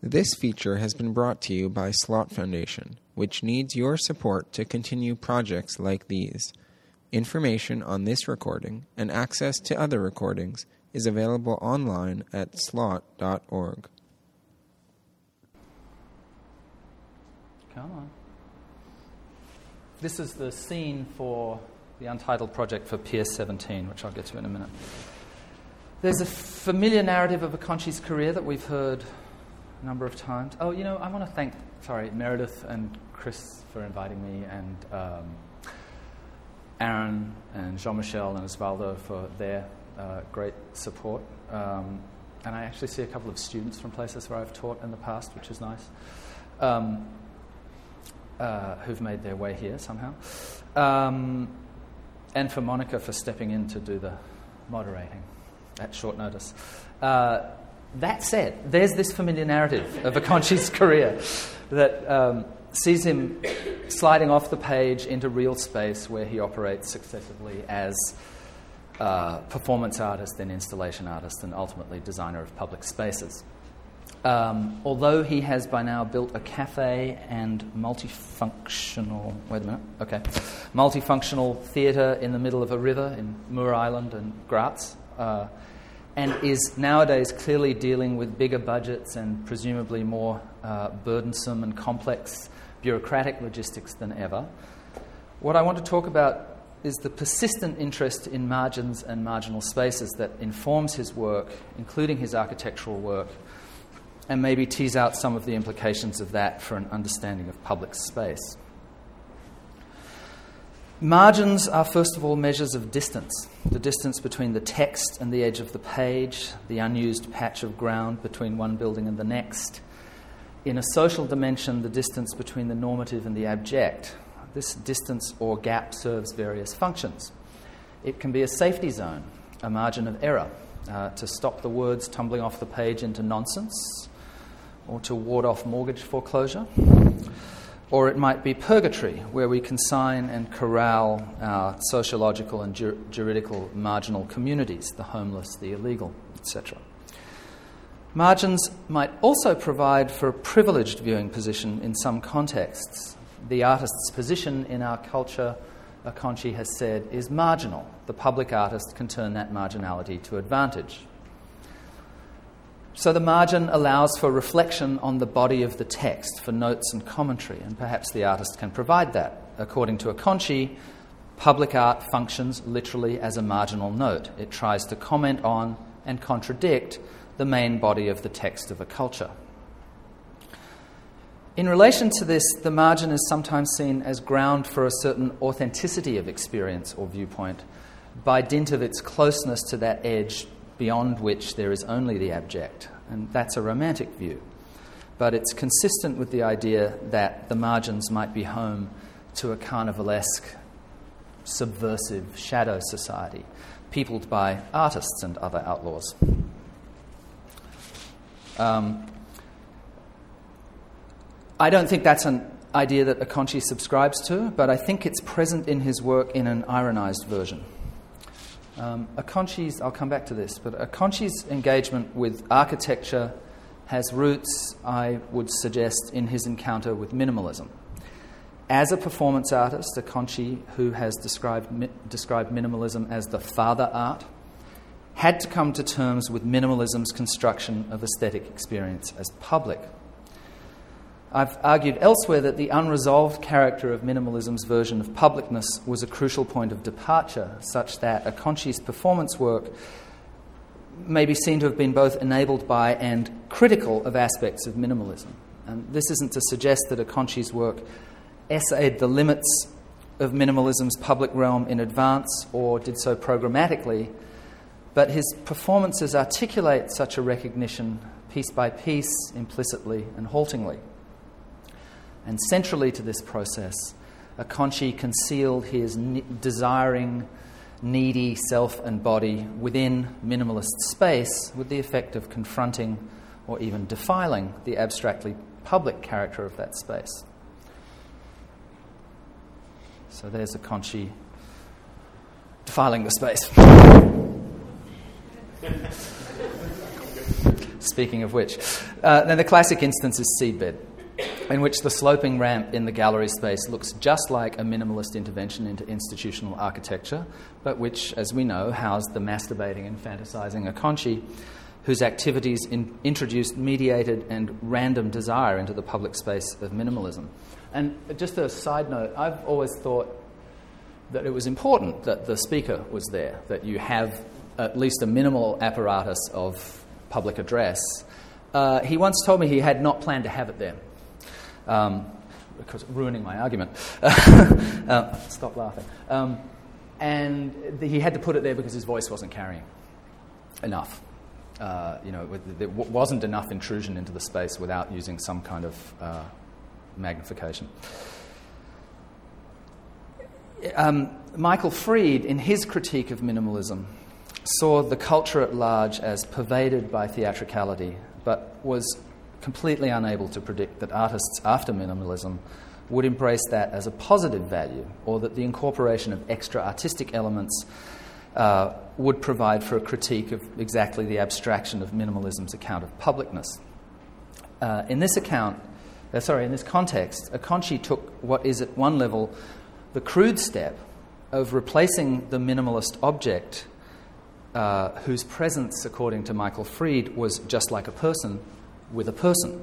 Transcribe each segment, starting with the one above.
This feature has been brought to you by Slot Foundation, which needs your support to continue projects like these. Information on this recording and access to other recordings is available online at slot.org. Come on. This is the scene for the Untitled project for Pier 17, which I'll get to in a minute. There's a familiar narrative of Aconchi's career that we've heard a number of times. Oh, I want to thank, Meredith and Chris for inviting me, and Aaron and Jean-Michel and Osvaldo for their great support. And I actually see a couple of students from places where I've taught in the past, which is nice, who've made their way here somehow. And for Monica for stepping in to do the moderating at short notice. That said, there's this familiar narrative of Aconchi's career that sees him sliding off the page into real space where he operates successively as performance artist, then installation artist, and ultimately designer of public spaces. Although he has by now built a cafe and multifunctional theatre in the middle of a river in Moore Island and Graz, and is nowadays clearly dealing with bigger budgets and presumably more burdensome and complex bureaucratic logistics than ever. What I want to talk about is the persistent interest in margins and marginal spaces that informs his work, including his architectural work, and maybe tease out some of the implications of that for an understanding of public space. Margins are, first of all, measures of distance, the distance between the text and the edge of the page, the unused patch of ground between one building and the next. In a social dimension, the distance between the normative and the abject. This distance or gap serves various functions. It can be a safety zone, a margin of error, to stop the words tumbling off the page into nonsense, or to ward off mortgage foreclosure. Or it might be purgatory, where we consign and corral our sociological and juridical marginal communities, the homeless, the illegal, etc. Margins might also provide for a privileged viewing position in some contexts. The artist's position in our culture, Aconchi has said, is marginal. The public artist can turn that marginality to advantage. So the margin allows for reflection on the body of the text, for notes and commentary, and perhaps the artist can provide that. According to Aconchi, public art functions literally as a marginal note. It tries to comment on and contradict the main body of the text of a culture. In relation to this, the margin is sometimes seen as ground for a certain authenticity of experience or viewpoint by dint of its closeness to that edge beyond which there is only the abject. And that's a romantic view. But it's consistent with the idea that the margins might be home to a carnivalesque, subversive shadow society, peopled by artists and other outlaws. I don't think that's an idea that Aconchi subscribes to, but I think it's present in his work in an ironized version. Aconchi's, I'll come back to this, but Aconchi's engagement with architecture has roots, I would suggest, in his encounter with minimalism. As a performance artist, Aconchi, who has described minimalism as the father art, had to come to terms with minimalism's construction of aesthetic experience as public. I've argued elsewhere that the unresolved character of minimalism's version of publicness was a crucial point of departure, such that Aconchi's performance work may be seen to have been both enabled by and critical of aspects of minimalism. And this isn't to suggest that Aconchi's work essayed the limits of minimalism's public realm in advance or did so programmatically, but his performances articulate such a recognition piece by piece, implicitly and haltingly. And centrally to this process, Aconchi concealed his desiring, needy self and body within minimalist space with the effect of confronting or even defiling the abstractly public character of that space. So there's Aconchi defiling the space. speaking of which. Now, the classic instance is Seedbed, in which the sloping ramp in the gallery space looks just like a minimalist intervention into institutional architecture, but which, as we know, housed the masturbating and fantasizing Akonchi, whose activities introduced mediated and random desire into the public space of minimalism. And just a side note, I've always thought that it was important that the speaker was there, that you have at least a minimal apparatus of public address. He once told me he had not planned to have it there. Because ruining my argument. Stop laughing. And he had to put it there because his voice wasn't carrying enough. There wasn't enough intrusion into the space without using some kind of magnification. Michael Fried, in his critique of minimalism, saw the culture at large as pervaded by theatricality, but was completely unable to predict that artists after minimalism would embrace that as a positive value, or that the incorporation of extra artistic elements would provide for a critique of exactly the abstraction of minimalism's account of publicness. In this context, Akonchi took what is at one level the crude step of replacing the minimalist object, whose presence, according to Michael Fried, was just like a person, with a person,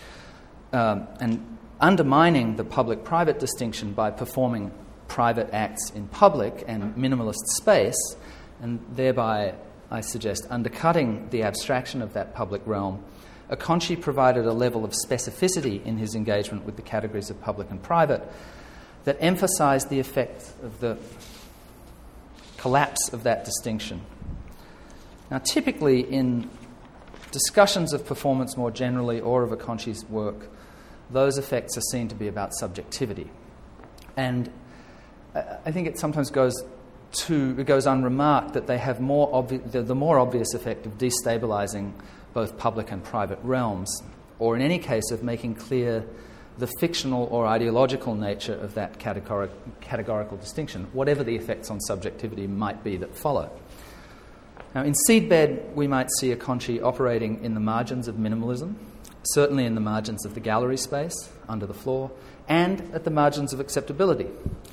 and undermining the public-private distinction by performing private acts in public and minimalist space, and thereby, I suggest, undercutting the abstraction of that public realm. Akonchi provided a level of specificity in his engagement with the categories of public and private that emphasized the effect of the collapse of that distinction. Now, typically in discussions of performance more generally, or of Akonchi's work, those effects are seen to be about subjectivity. And I think it sometimes goes unremarked that they have the more obvious effect of destabilizing both public and private realms, or in any case of making clear the fictional or ideological nature of that categorical distinction, whatever the effects on subjectivity might be that follow. Now, in Seedbed, we might see Akonchi operating in the margins of minimalism, certainly in the margins of the gallery space, under the floor, and at the margins of acceptability.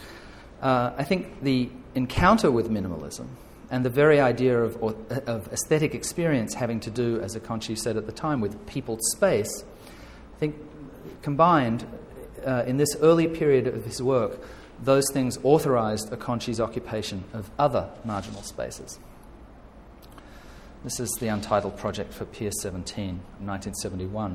I think the encounter with minimalism and the very idea of aesthetic experience having to do, as Akonchi said at the time, with peopled space, I think combined in this early period of his work, those things authorized Akonchi's occupation of other marginal spaces. This is the untitled project for Pier 17 in 1971.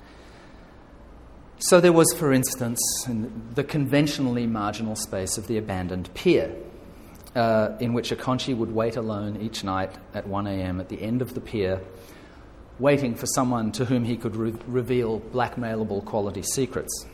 So there was, for instance, the conventionally marginal space of the abandoned pier, in which Akonchi would wait alone each night at 1 a.m. at the end of the pier, waiting for someone to whom he could reveal blackmailable quality secrets.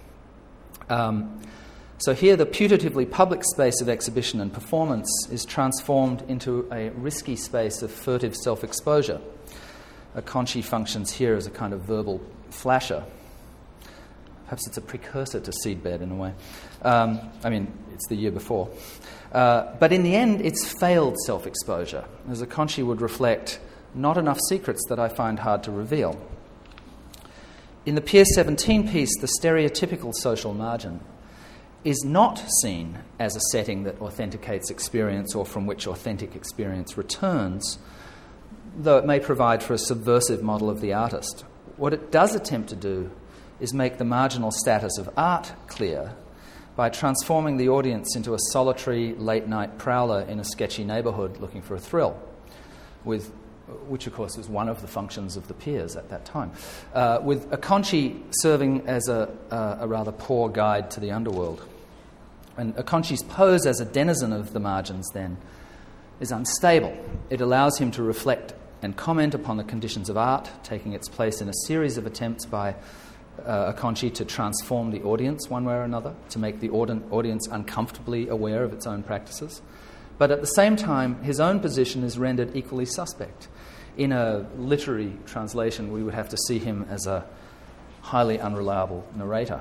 So here the putatively public space of exhibition and performance is transformed into a risky space of furtive self-exposure. Akonchi functions here as a kind of verbal flasher. Perhaps it's a precursor to Seedbed in a way. It's the year before. But in the end, it's failed self-exposure, as Akonchi would reflect, not enough secrets that I find hard to reveal. In the Pier 17 piece, the stereotypical social margin is not seen as a setting that authenticates experience or from which authentic experience returns, though it may provide for a subversive model of the artist. What it does attempt to do is make the marginal status of art clear by transforming the audience into a solitary late-night prowler in a sketchy neighbourhood looking for a thrill, which, of course, was one of the functions of the piers at that time, with Akonchi serving as a rather poor guide to the underworld. And Akonchi's pose as a denizen of the margins, then, is unstable. It allows him to reflect and comment upon the conditions of art, taking its place in a series of attempts by Akonchi to transform the audience one way or another, to make the audience uncomfortably aware of its own practices. But at the same time, his own position is rendered equally suspect. In a literary translation, we would have to see him as a highly unreliable narrator.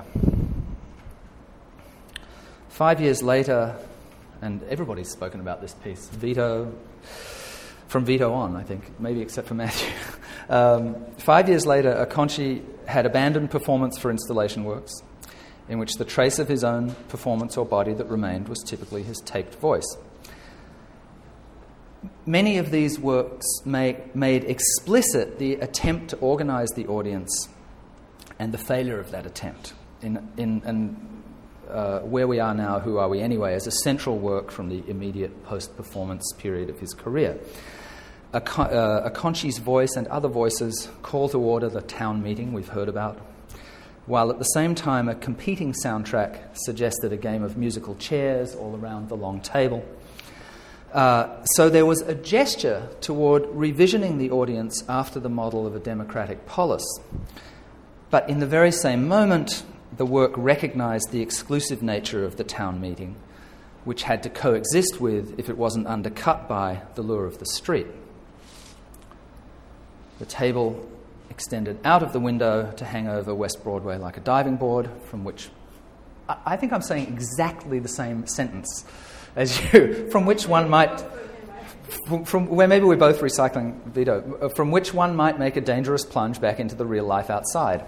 5 years later, and everybody's spoken about this piece, from Vito on, I think, maybe except for Matthew. 5 years later, Acconci had abandoned performance for installation works, in which the trace of his own performance or body that remained was typically his taped voice. Many of these works made explicit the attempt to organize the audience and the failure of that attempt. Where We Are Now, Who Are We Anyway, as a central work from the immediate post-performance period of his career. Acconci's voice and other voices call to order the town meeting we've heard about, while at the same time a competing soundtrack suggested a game of musical chairs all around the long table. So there was a gesture toward revisioning the audience after the model of a democratic polis. But in the very same moment, the work recognized the exclusive nature of the town meeting, which had to coexist with, if it wasn't undercut by, the lure of the street. The table extended out of the window to hang over West Broadway like a diving board, from which I think I'm saying exactly the same sentence as you, from which one might, from where maybe we're both recycling Vito, from which one might make a dangerous plunge back into the real life outside.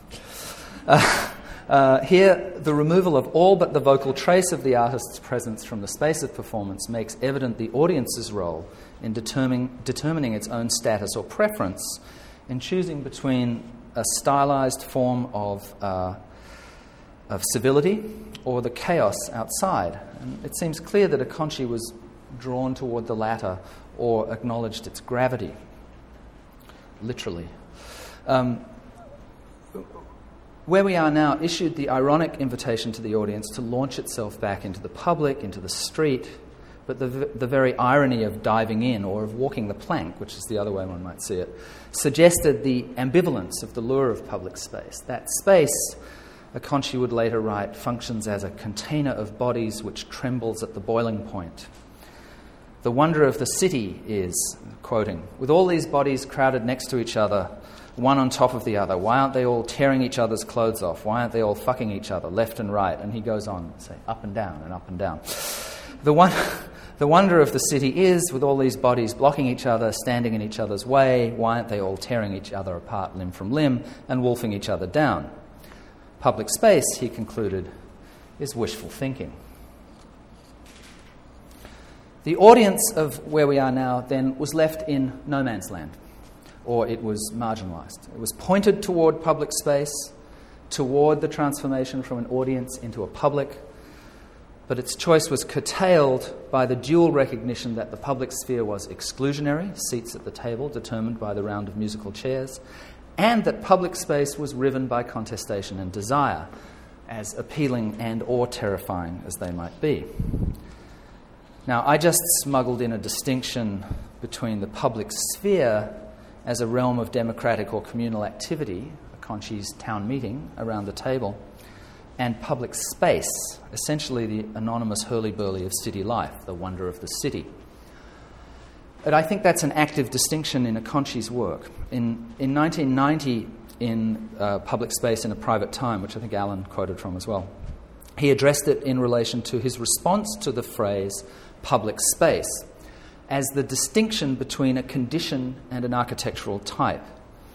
Here, the removal of all but the vocal trace of the artist's presence from the space of performance makes evident the audience's role in determining its own status or preference in choosing between a stylized form of civility or the chaos outside. And it seems clear that Acconci was drawn toward the latter or acknowledged its gravity, literally. Where We Are Now issued the ironic invitation to the audience to launch itself back into the public, into the street, but the very irony of diving in or of walking the plank, which is the other way one might see it, suggested the ambivalence of the lure of public space. That space, Acconci would later write, functions as a container of bodies which trembles at the boiling point. The wonder of the city is, quoting, with all these bodies crowded next to each other, one on top of the other, why aren't they all tearing each other's clothes off? Why aren't they all fucking each other left and right? And he goes on, say, up and down and up and down. The wonder of the city is, with all these bodies blocking each other, standing in each other's way, why aren't they all tearing each other apart limb from limb and wolfing each other down? Public space, he concluded, is wishful thinking. The audience of Where We Are Now, then, was left in no man's land, or it was marginalised. It was pointed toward public space, toward the transformation from an audience into a public, but its choice was curtailed by the dual recognition that the public sphere was exclusionary, seats at the table determined by the round of musical chairs, and that public space was riven by contestation and desire, as appealing and or terrifying as they might be. Now, I just smuggled in a distinction between the public sphere as a realm of democratic or communal activity, Acconci's town meeting around the table, and public space, essentially the anonymous hurly-burly of city life, the wonder of the city. But I think that's an active distinction in Acconci's work. In 1990, in Public Space in a Private Time, which I think Alan quoted from as well, he addressed it in relation to his response to the phrase public space as the distinction between a condition and an architectural type.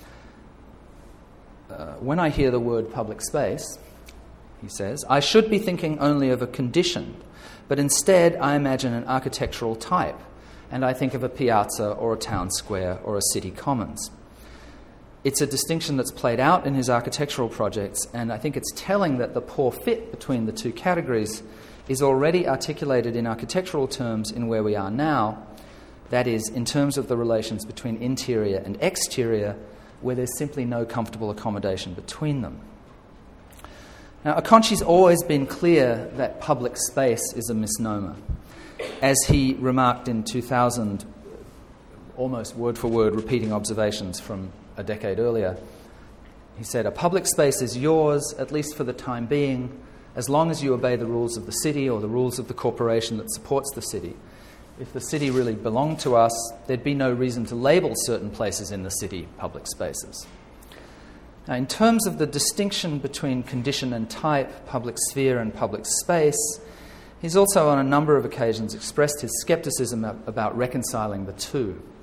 When I hear the word public space, he says, I should be thinking only of a condition, but instead I imagine an architectural type, and I think of a piazza or a town square or a city commons. It's a distinction that's played out in his architectural projects, and I think it's telling that the poor fit between the two categories is already articulated in architectural terms in Where We Are Now, that is, in terms of the relations between interior and exterior, where there's simply no comfortable accommodation between them. Now, Acconci's always been clear that public space is a misnomer. As he remarked in 2000, almost word for word repeating observations from a decade earlier, he said, a public space is yours, at least for the time being, as long as you obey the rules of the city or the rules of the corporation that supports the city. If the city really belonged to us, there'd be no reason to label certain places in the city public spaces. Now, in terms of the distinction between condition and type, public sphere and public space, he's also on a number of occasions expressed his skepticism about reconciling the two.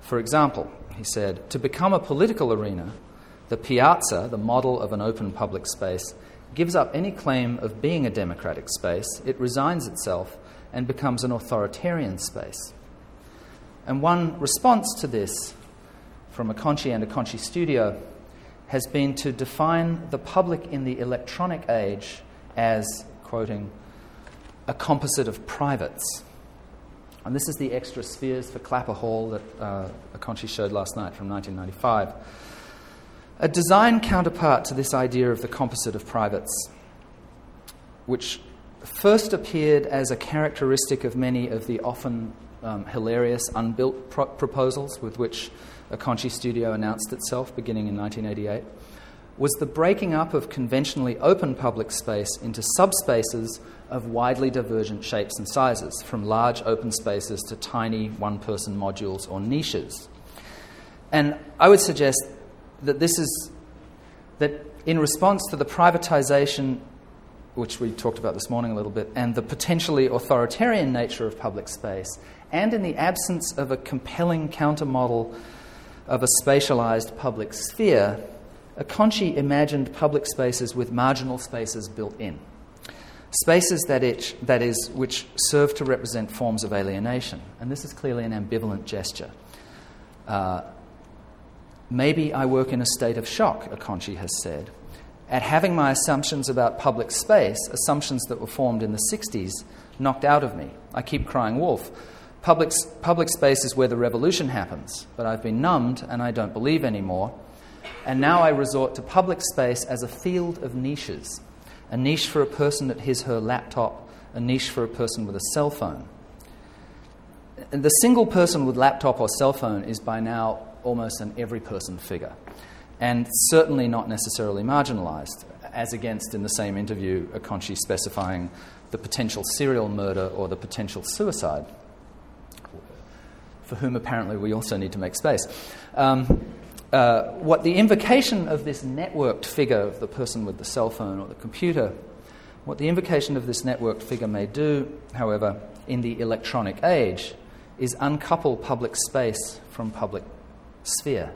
For example, he said, to become a political arena, the piazza, the model of an open public space, gives up any claim of being a democratic space. It resigns itself and becomes an authoritarian space. And one response to this from Akonchi and Akonchi Studio has been to define the public in the electronic age as, quoting, a composite of privates. And this is the extra spheres for Clapper Hall that Akonchi showed last night from 1995. A design counterpart to this idea of the composite of privates, which first appeared as a characteristic of many of the often hilarious unbuilt proposals with which Akonchi Studio announced itself beginning in 1988, was the breaking up of conventionally open public space into subspaces of widely divergent shapes and sizes, from large open spaces to tiny one-person modules or niches. And I would suggest that that in response to the privatization, which we talked about this morning a little bit, and the potentially authoritarian nature of public space, and in the absence of a compelling countermodel of a spatialized public sphere, Akonchi imagined public spaces with marginal spaces built in. Spaces which serve to represent forms of alienation. And this is clearly an ambivalent gesture. Maybe I work in a state of shock, Akonchi has said, at having my assumptions about public space, assumptions that were formed in the 60s, knocked out of me. I keep crying wolf. Public space is where the revolution happens, but I've been numbed and I don't believe anymore. And now I resort to public space as a field of niches. A niche for a person at his/her laptop, a niche for a person with a cell phone. And the single person with laptop or cell phone is by now almost an every-person figure, and certainly not necessarily marginalized, as against, in the same interview, Akonchi specifying the potential serial murder or the potential suicide, for whom apparently we also need to make space. What the invocation of this networked figure of the person with the cell phone or the computer, what the invocation of this networked figure may do, however, in the electronic age, is uncouple public space from public sphere.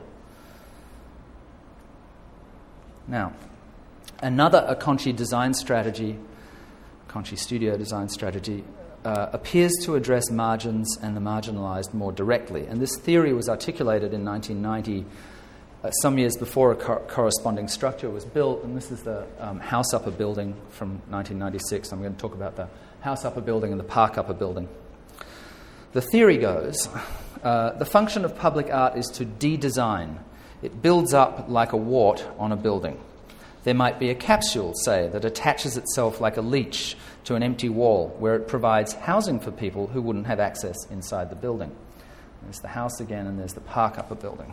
Now, another Akonchi design strategy, Akonchi Studio design strategy, appears to address margins and the marginalized more directly. And this theory was articulated in 1990, some years before a corresponding structure was built. And this is the House Upper Building from 1996. I'm going to talk about the House Upper Building and the Park Upper Building. The theory goes, the function of public art is to de-design. It builds up like a wart on a building. There might be a capsule, say, that attaches itself like a leech to an empty wall where it provides housing for people who wouldn't have access inside the building. There's the house again, and there's the Park Upper Building.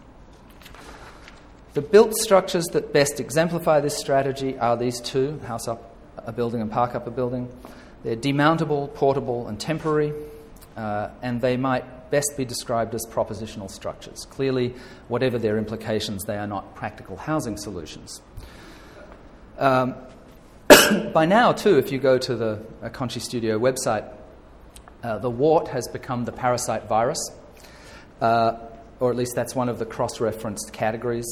The built structures that best exemplify this strategy are these two, House Upper Building and Park Upper Building. They're demountable, portable, and temporary, and they might best be described as propositional structures. Clearly, whatever their implications, they are not practical housing solutions. By now, too, if you go to the Akonchi Studio website, the wart has become the parasite virus, or at least that's one of the cross-referenced categories.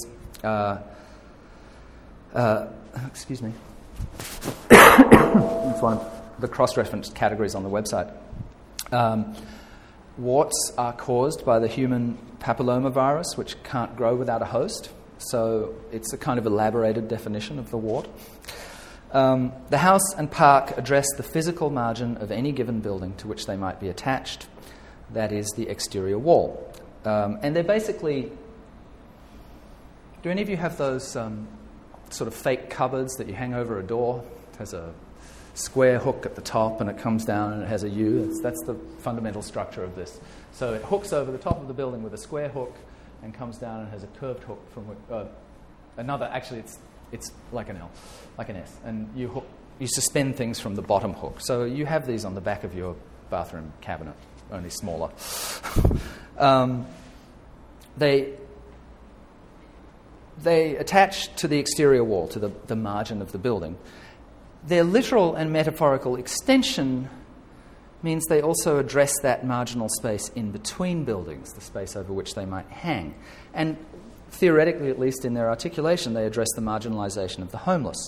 Excuse me. It's one of the cross-referenced categories on the website. Warts are caused by the human papillomavirus, which can't grow without a host. So it's a kind of elaborated definition of the wart. The house and park address the physical margin of any given building to which they might be attached. That is the exterior wall. And they're basically... Do any of you have those sort of fake cupboards that you hang over a door? It has a square hook at the top and it comes down and it has a U. That's the fundamental structure of this. So it hooks over the top of the building with a square hook and comes down and has a curved hook from another. Actually, it's like an L, like an S, and you suspend things from the bottom hook. So you have these on the back of your bathroom cabinet, only smaller. They attach to the exterior wall, to the margin of the building. Their literal and metaphorical extension means they also address that marginal space in between buildings, the space over which they might hang. And theoretically, at least in their articulation, they address the marginalisation of the homeless.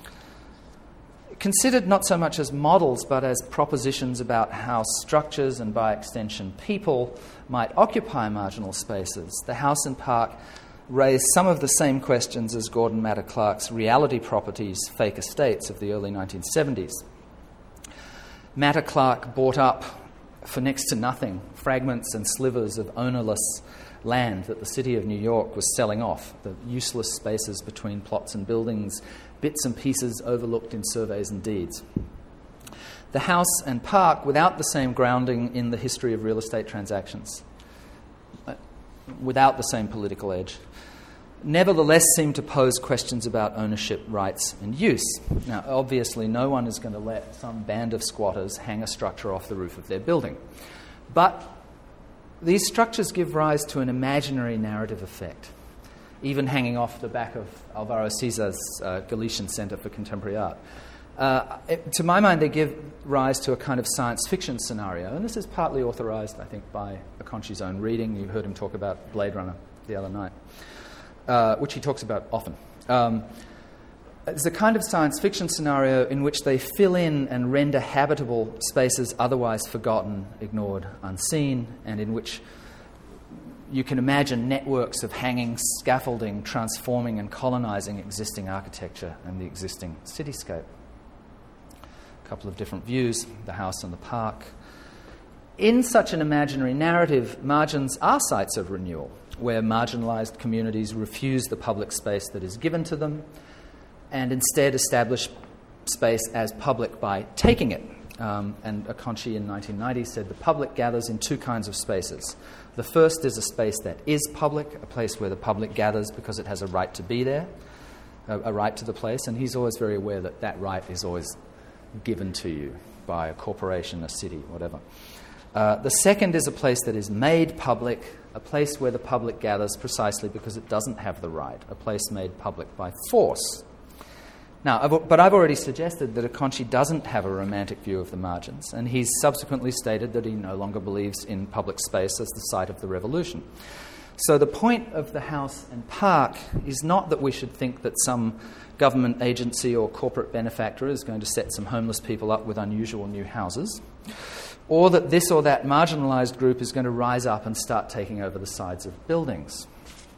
Considered not so much as models, but as propositions about how structures and, by extension, people might occupy marginal spaces, the House and Park raise some of the same questions as Gordon Matter Clark's reality properties, fake estates of the early 1970s. Matter Clark bought up, for next to nothing, fragments and slivers of ownerless land that the city of New York was selling off, the useless spaces between plots and buildings, bits and pieces overlooked in surveys and deeds. The House and Park, without the same grounding in the history of real estate transactions, without the same political edge, nevertheless seem to pose questions about ownership, rights, and use. Now, obviously, no one is going to let some band of squatters hang a structure off the roof of their building. But these structures give rise to an imaginary narrative effect, even hanging off the back of Alvaro Siza's Galician Center for Contemporary Art. To my mind, they give rise to a kind of science fiction scenario, and this is partly authorized, I think, by Aconchi's own reading. You heard him talk about Blade Runner the other night, which he talks about often. It's a kind of science fiction scenario in which they fill in and render habitable spaces otherwise forgotten, ignored, unseen, and in which you can imagine networks of hanging scaffolding transforming and colonizing existing architecture and the existing cityscape. A couple of different views, the house and the park. In such an imaginary narrative, margins are sites of renewal, where marginalized communities refuse the public space that is given to them and instead establish space as public by taking it. And Aconchi in 1990 said the public gathers in two kinds of spaces. The first is a space that is public, a place where the public gathers because it has a right to be there, a right to the place, and he's always very aware that that right is always given to you by a corporation, a city, whatever. The second is a place that is made public, a place where the public gathers precisely because it doesn't have the right, a place made public by force. Now, but I've already suggested that Aconchi doesn't have a romantic view of the margins, and he's subsequently stated that he no longer believes in public space as the site of the revolution. So the point of the house and park is not that we should think that some government agency or corporate benefactor is going to set some homeless people up with unusual new houses, or that this or that marginalised group is going to rise up and start taking over the sides of buildings.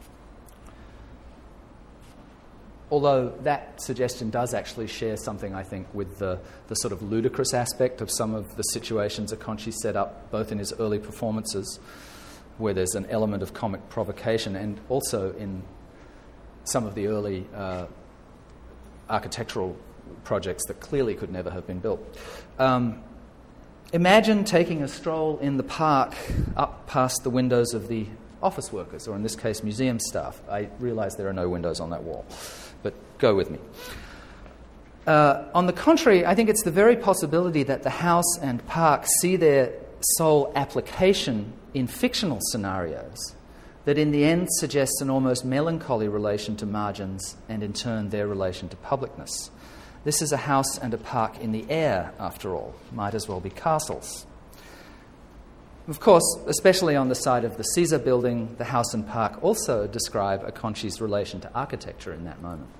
Although that suggestion does actually share something, I think, with the sort of ludicrous aspect of some of the situations Aconchi set up, both in his early performances, where there's an element of comic provocation, and also in some of the early architectural projects that clearly could never have been built. Imagine taking a stroll in the park up past the windows of the office workers, or in this case, museum staff. I realise there are no windows on that wall, but go with me. On the contrary, I think it's the very possibility that the house and park see their sole application in fictional scenarios that in the end suggests an almost melancholy relation to margins and in turn their relation to publicness. This is a house and a park in the air, after all, might as well be castles. Of course, especially on the side of the Siza building, the house and park also describe Aconchi's relation to architecture in that moment.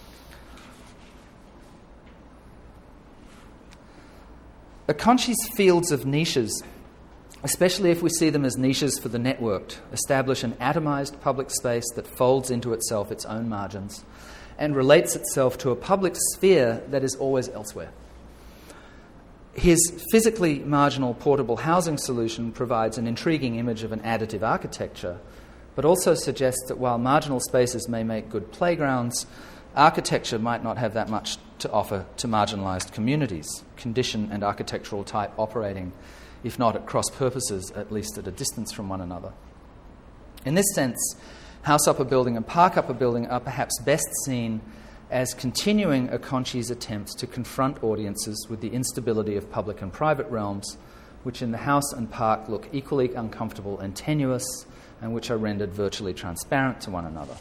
Aconchi's fields of niches, especially if we see them as niches for the networked, establish an atomized public space that folds into itself its own margins and relates itself to a public sphere that is always elsewhere. His physically marginal portable housing solution provides an intriguing image of an additive architecture, but also suggests that while marginal spaces may make good playgrounds, architecture might not have that much to offer to marginalised communities, condition and architectural type operating, if not at cross purposes, at least at a distance from one another. In this sense, house upper building and park upper building are perhaps best seen as continuing Aconchi's attempts to confront audiences with the instability of public and private realms, which in the house and park look equally uncomfortable and tenuous, and which are rendered virtually transparent to one another.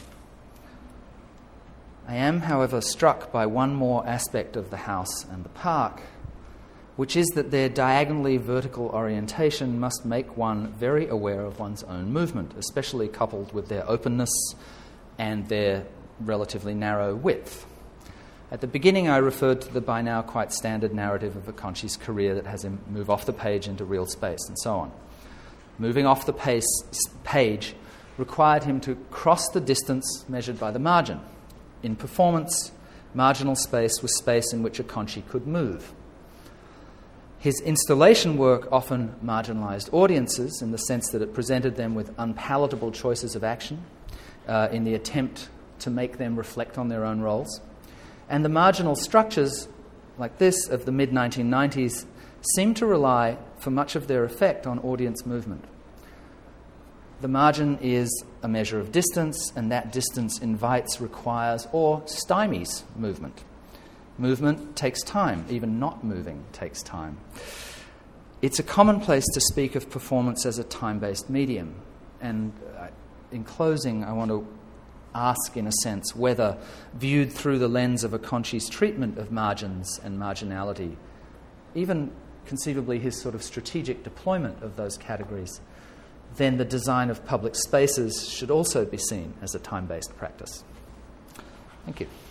I am, however, struck by one more aspect of the house and the park, which is that their diagonally vertical orientation must make one very aware of one's own movement, especially coupled with their openness and their relatively narrow width. At the beginning, I referred to the by now quite standard narrative of Acconci's career that has him move off the page into real space and so on. Moving off the page required him to cross the distance measured by the margin. In performance, marginal space was space in which Acconci could move. His installation work often marginalized audiences in the sense that it presented them with unpalatable choices of action in the attempt to make them reflect on their own roles. And the marginal structures, like this, of the mid-1990s, seem to rely, for much of their effect, on audience movement. The margin is a measure of distance, and that distance invites, requires, or stymies movement. Movement takes time. Even not moving takes time. It's a commonplace to speak of performance as a time-based medium. And in closing, I want to ask, in a sense, whether, viewed through the lens of Acconci's treatment of margins and marginality, even conceivably his sort of strategic deployment of those categories, then the design of public spaces should also be seen as a time-based practice. Thank you.